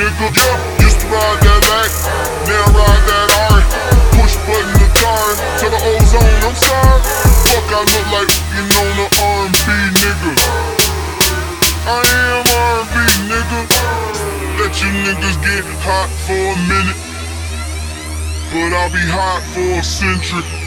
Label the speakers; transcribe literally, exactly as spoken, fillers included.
Speaker 1: nigga. Yeah, used to ride that lack, now ride that iron. Push button to turn, to the ozone, I'm sorry. Fuck, I look like you on the R and B, nigga. I am R and B, nigga. Let you niggas get hot for a minute, but I'll be hot for a century.